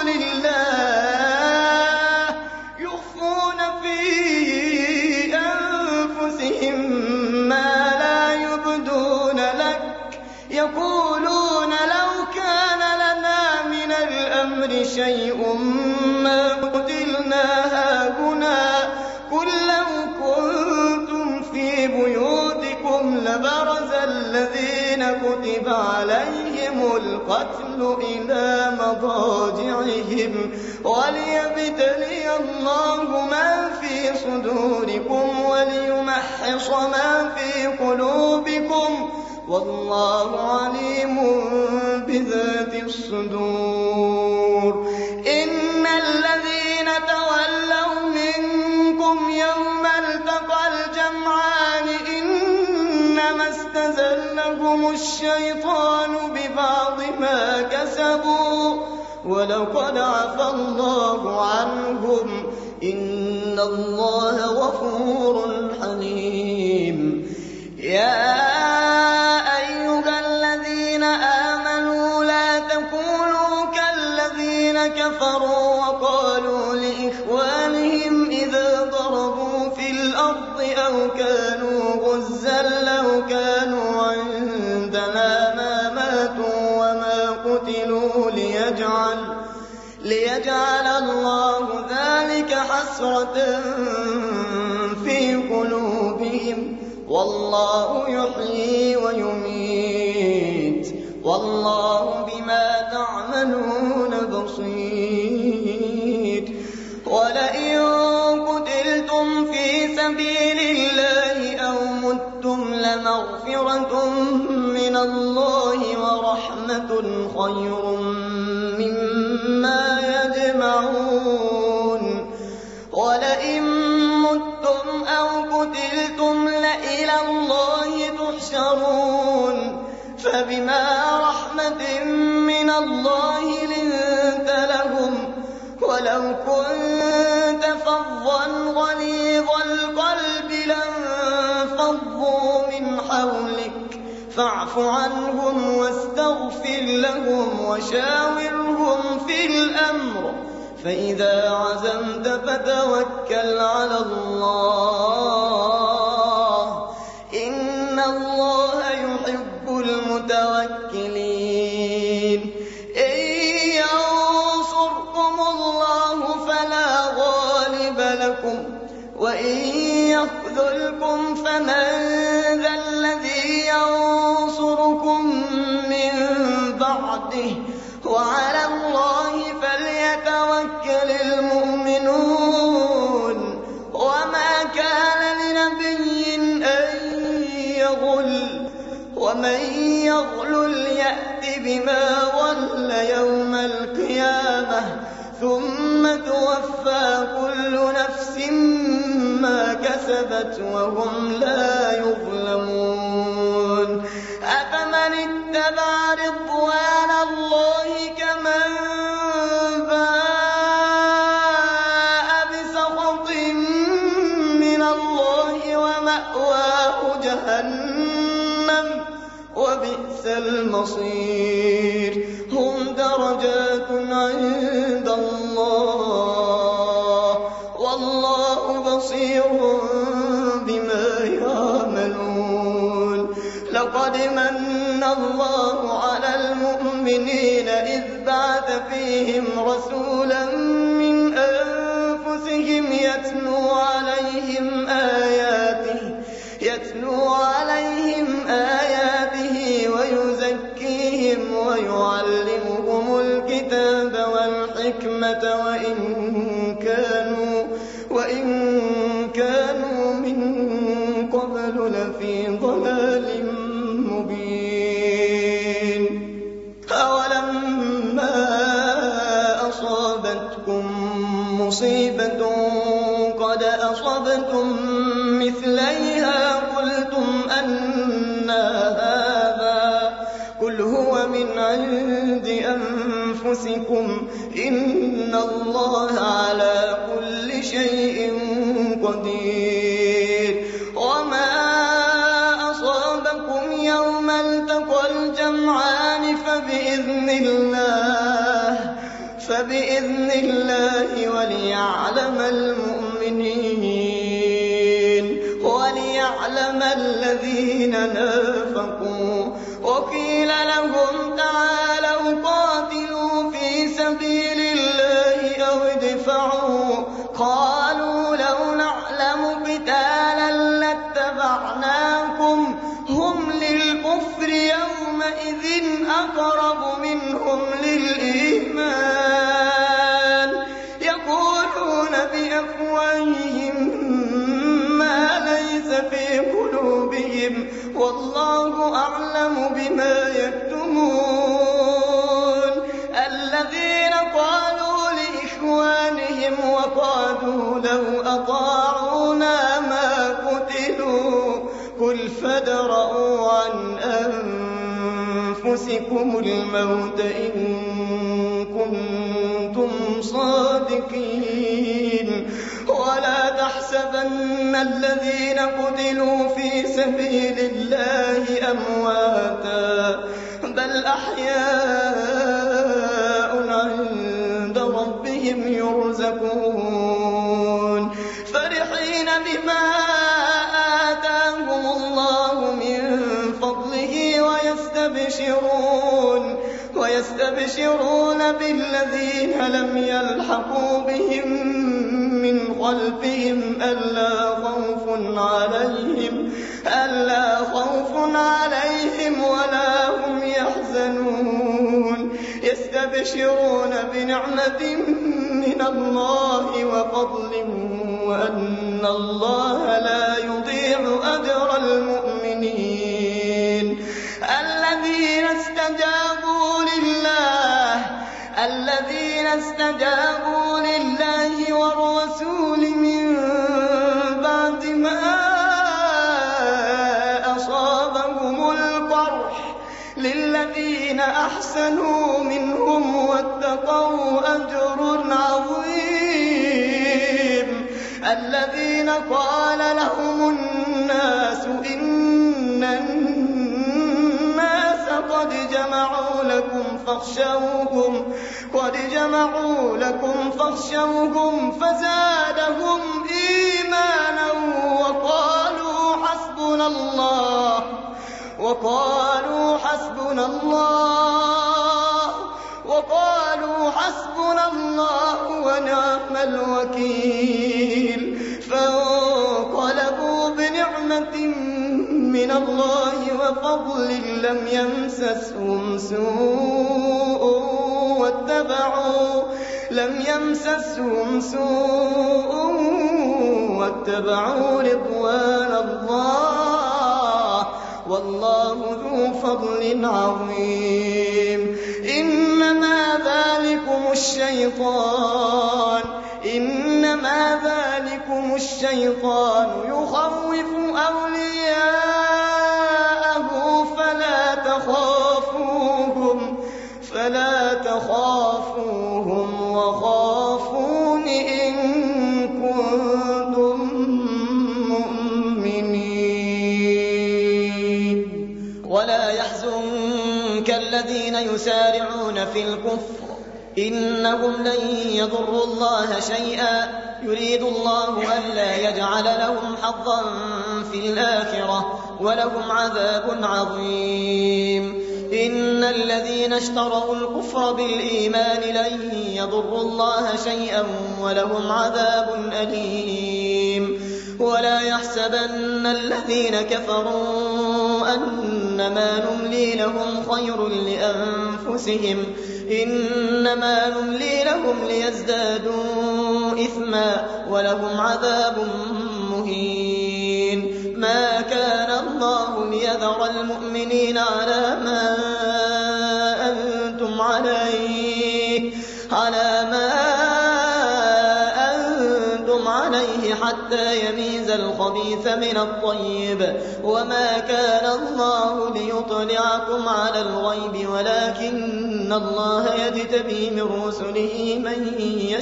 لله يخفون في أنفسهم ما لا يبدون لك يقولون لو كان لنا من الأمر شيء ما قتلنا هاهنا قل لو كنتم في بيوتكم لبرز الذين كتب عليهم القتل إلى مضاجعهم وليبتلي الله ما في صدوركم وليمحص ما في قلوبكم والله عليم بذات الصدور. إن الذين تولوا منكم يوم التقى الجمعان إنما استزلهم الشيطان ببعض ما كسبوا ولقد عفا الله عنهم إن الله غفور حليم. يا أيها الذين آمنوا لا تكونوا كالذين كفروا وقالوا لإخوانهم إذا ضربوا في الأرض أو كانوا غزا لو كانوا عندنا ما ماتوا وما قتلوا ليجعل ليجعل الله ذلك حسرة في قلوبهم والله يحيي ويميت والله بما تعملون بصير. ولئن قتلتم في سبيل الله أو متم لمغفرة من الله ورحمة خير مما يجمعون. ولئن متم أو قتلتم لإلى الله تحشرون فبما رحمة من الله لنت لهم ولو كنت فظا غليظ القلب لانفضوا من حولك فاعف عنهم واستغفر لهم وشاورهم في الأمر فإذا عزمت فتوكل على الله إن الله يحب المتوكلين إن ينصركم الله فلا غالب لكم وإن يخذلكم فمن ذا الذي ينصركم من بعده وعلى الله فليتوكل المؤمنون وما كان لنبي أن يغل ومن يغلل يأت بما غل يوم القيامة ثم توفى كل نفس ما كسبت وهم لا يظلمون أفمن اتبع رضوان الله كمن باء بسخط من الله ومأواه جهنم وبئس المصير هم درجات عند الله والله بصير بما يعملون لقد من الله على المؤمنين إذ بعث فيهم رسولا من أنفسهم يتلو عليهم آياته يتلو عليهم آياته ويزكيهم ويعلمهم الكتاب والحكمة وإن كانوا وإن كانوا من قبل لفي ضلال مبين أولما أصابتكم مصيبة قد أصبتم مثليها قلتم أنى هذا قل هو من عند أنفسكم إن الله على كل شيء قدير وما أصابكم يوم التقى الجمعان فبإذن الله فبإذن الله وليعلم المؤمنين وليعلم الذين نافقوا وقيل لهم تعالوا قاتلوا في سبيل الله أو ادفعوا قالوا لو نعلم قتالا لاتبعناكم هم للكفر يومئذ أقرب منهم للإيمان يقولون بأفواههم ما ليس في قلوبهم والله أعلم بما يكتمون الذين قالوا لإخوانهم وقالوا لو أطاعونا ما قتلوا قل فادرءوا عن أنفسكم الموت إن كنتم صادقين ولا تحسبن الذين قتلوا في سبيل الله أمواتا بل أحياء عند ربهم يرزقون فرحين بما آتاهم الله من فضله ويستبشرون ويستبشرون بالذين لم يلحقوا بهم من خلفهم ألا خوف عليهم ألا خوف عليهم ولا هم يحزنون يستبشرون بنعمة من الله وفضل وأن الله لا يضيع أجر المؤمنين الذين استجابوا لله الذين استجابوا لله والرسول من بعد ما أصابهم القرح للذين أحسنوا منهم واتقوا أجر عظيم الذين قال لهم الناس إن الناس قد جمعوا لكم فاخشوهم قد جمعوا لكم فاخشوهم فزادهم إيمانا وقالوا حسبنا الله وقالوا حسبنا الله وقالوا حسبنا الله ونعم الوكيل فانقلبوا بنعمة من الله وفضل لم يمسسهم سوء واتبعوا لم يمسسهم سوء واتبعوا رضوان الله والله ذو فضل عظيم إنما ذلكم الشيطان إنما ذلكم الشيطان يخوف أولياءه فلا تخافوهم فلا تخافوهم وخافون إن كنتم مؤمنين ولا يحزنك الذين يسارعون في الكفر إنهم لن يضروا الله شيئا يريد الله ألا يجعل لهم حظا في الآخرة ولهم عذاب عظيم إن الذين اشتروا الكفر بالإيمان لن يضروا الله شيئا ولهم عذاب أليم ولا يحسبن الذين كفروا أنما نملي لهم خير لأنفسهم إنما نملي لهم ليزدادوا إثما ولهم عذاب مهين ما كان الله ليذر المؤمنين على ما أنتم عليه على ما أنتم عليه حتى يميز الخبيث من الطيب وما كان الله ليطلعكم على الغيب ولكن الله يجتبي من رسله من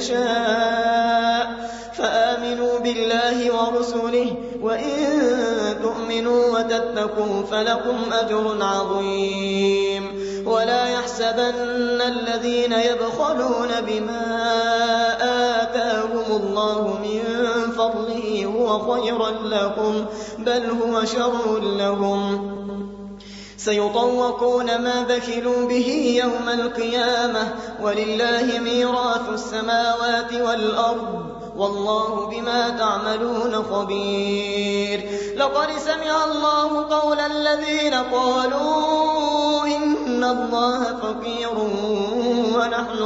يشاء فآمنوا بالله ورسله وإن تؤمنوا وتتقوا فلكم أجر عظيم ولا يحسبن الذين يبخلون بما آتاهم الله من فضله هو خيرا لهم بل هو شر لهم سيطوقون ما بخلوا به يوم القيامة ولله ميراث السماوات والأرض والله بما تعملون خبير لقد سمع الله قول الذين قالوا إن الله فقير ونحن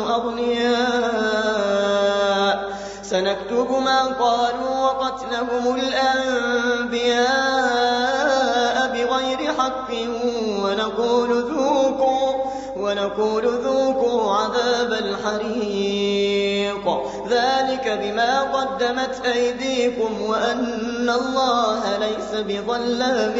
أغنياء سنكتب ما قالوا وقتلهم الأنبياء بغير حق ونقول ذوقوا ونقول ذوقوا عذاب الحريق ذلك بما قدمت أيديكم وأن الله ليس بظلام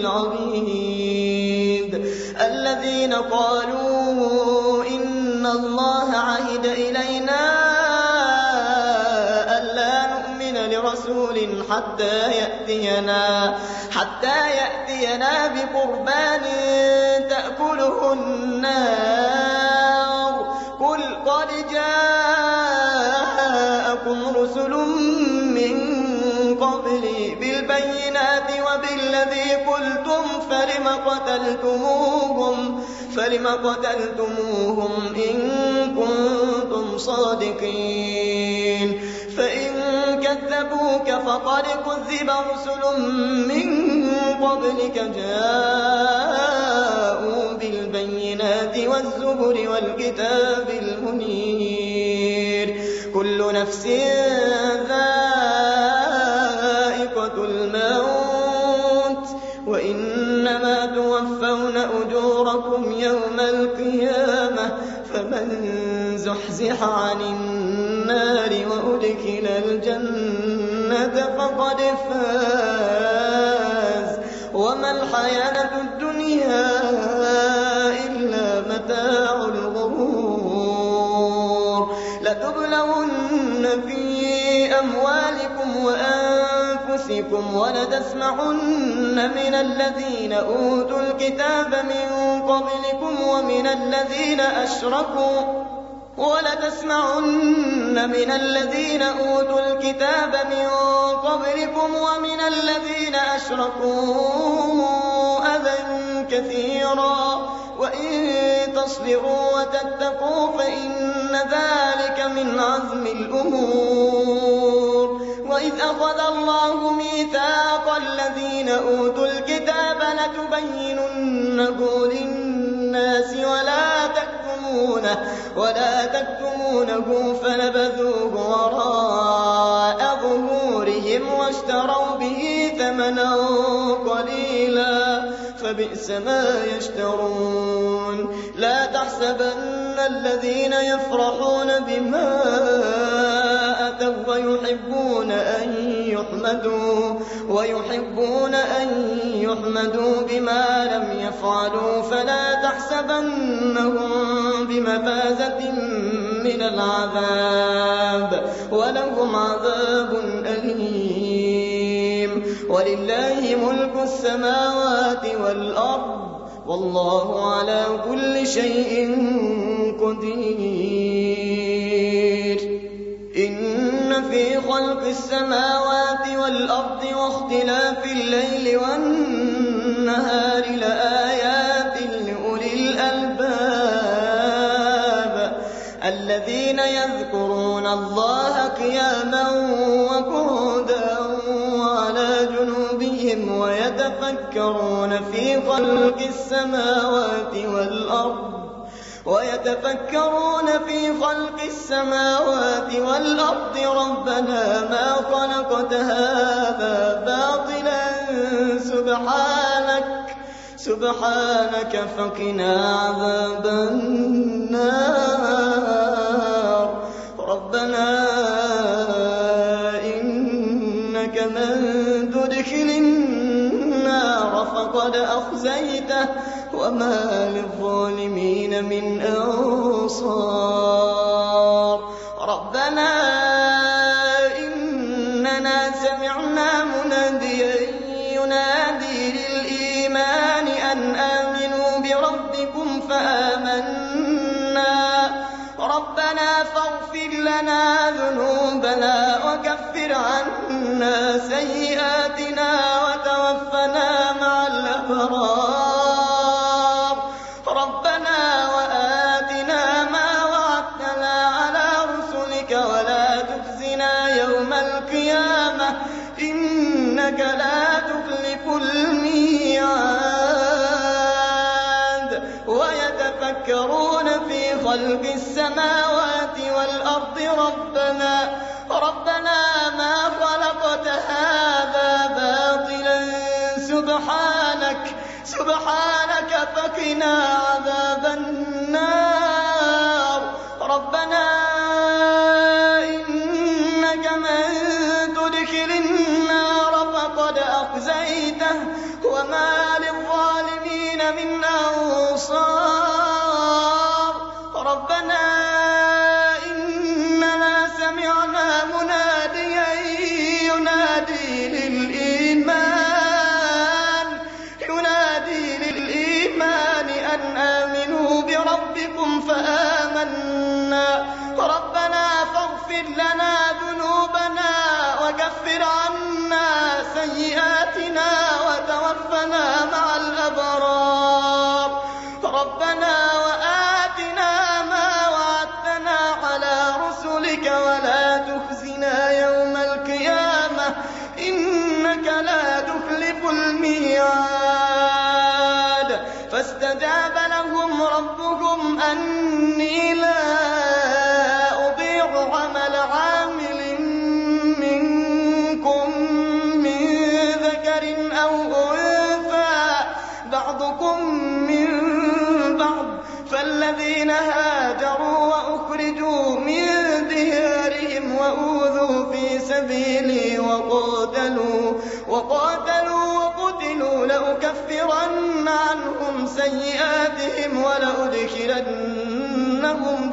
للعبيد الذين قالوا إن الله عهد إلينا ألا نؤمن لرسول حتى يأتينا حتى يأتينا بقربان تأكله النار قل قد جاءكم رسل من قبلي بالبينات وبالذي قلتم فلم قتلتموهم فلم قتلتموهم إن كنتم صادقين فإن كذبوك فقد كذب رسل من قبلك جاءوا بالبينات والزبر والكتاب المنير كل نفس ذائقة الموت وإنما توفون أجوركم يوم القيامة فمن زحزح عن النار وأدخل الجنة فقد فاز وما الحياة الدنيا إلا متاع الغرور لتبلون في أموالكم وأنفسكم أنفسكم ولتسمعن من الذين أوتوا الكتاب من قبلكم ومن الذين أشركوا ولتسمعن من الذين أوتوا الكتاب من قبلكم ومن الذين أشركوا أذى كثيرا وإن تصبروا وتتقوا فإن ذلك من عزم الأمور. وإذ أخذ الله ميثاق الذين أوتوا الكتاب لتبيننه للناس ولا تكتمونه ولا تكتمونه فنبذوه وراء ظهورهم واشتروا به ثمنا قليلا فبئس ما يشترون. لا تحسبن الذين يفرحون بما أتوا ويحبون أن يحمدوا ويحبون أن يحمدوا بما لم يفعلوا فلا تحسبنهم بمفازة من العذاب ولهم عذاب أليم. ولله ملك السماوات والأرض والله على كل شيء قدير. إن في خلق السماوات والأرض واختلاف الليل والنهار لآيات لأولي الألباب الذين يذكرون الله قياما وقعودا وعلى جنوبهم ويتفكرون في خلق السماوات والأرض ويتفكرون في خلق السماوات والأرض ربنا ما خلقت هذا باطلا سبحانك سبحانك فقنا عذاب النار. ربنا إنك من تدخل النار فقد أخزيته وما للظالمين من أنصار. ربنا إننا سمعنا مناديا ينادي للإيمان أن آمنوا بربكم فآمنا ربنا فاغفر لنا ذنوبنا وكفر عنا سيئاتنا وتوفنا مع الأبرار. ربنا وآتنا ما وعدتنا على رسلك ولا تخزنا يوم القيامة إنك لا تخلف الميعاد. ويتفكرون في خلق السماوات والأرض ربنا ربنا ما خلقت هذا باطلا سبحانك سبحانك فقنا عذاب النار. ربنا إنك من تدخل النار فقد أخزيته وما للظالمين من أنصار. ربنا إننا سمعنا مناديا ينادي للإيمان ينادي للإيمان أن آمنوا بربكم فآمنا ربنا فاغفر لنا ذنوبنا وكفر عنا سيئاتنا وتوفنا مع الأبرار. ربنا وآتنا ما وعدتنا على رسلك ولا تخزنا يوم القيامة إنك لا تخلف الميعاد. فاستجاب لهم ربهم أني لا أضيع عمل عامل منكم من ذكر أو أنثى بعضكم من بعض فالذين هاجروا وأخرجوا من ديارهم وأوذوا في سبيلي وقاتلوا وقاتلوا وقتلوا لأكفرن عنهم سيئاتهم ولأدخلنهم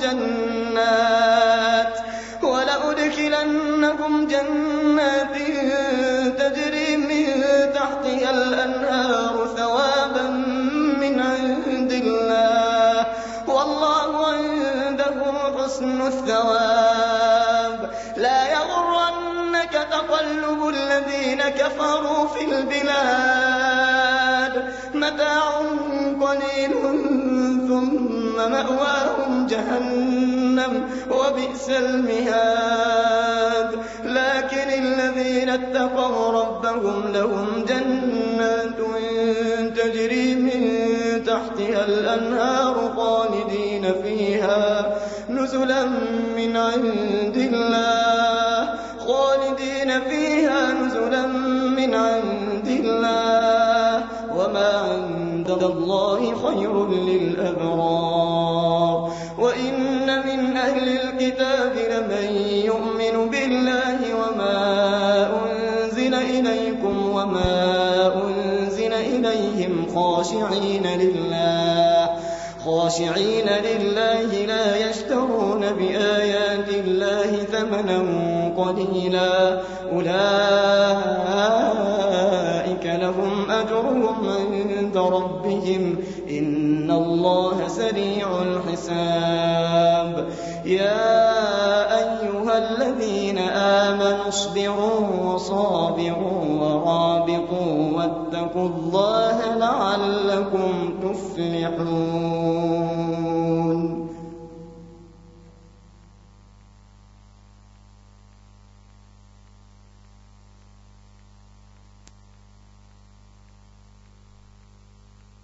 جنات ولأدخلنهم جنات تقلب الذين كفروا في البلاد متاع قليل ثم مأواهم جهنم وبئس المهاد لكن الذين اتقوا ربهم لهم جنات تجري من تحتها الأنهار خالدين فيها نزلا من عند الله خالدين فيها نزلا من عند الله وما عند الله خير للأبرار وإن من أهل الكتاب لمن يؤمن بالله وما أنزل إليكم وما أنزل إليهم خاشعين لله خاشعين لله لا يشترون بآيات الله ثمنا قليلا أولئك لهم أجرهم عند ربهم إن الله سريع الحساب يا أيها الذين آمنوا اصبروا وصابروا ورابطوا واتقوا الله لعلكم تفلحون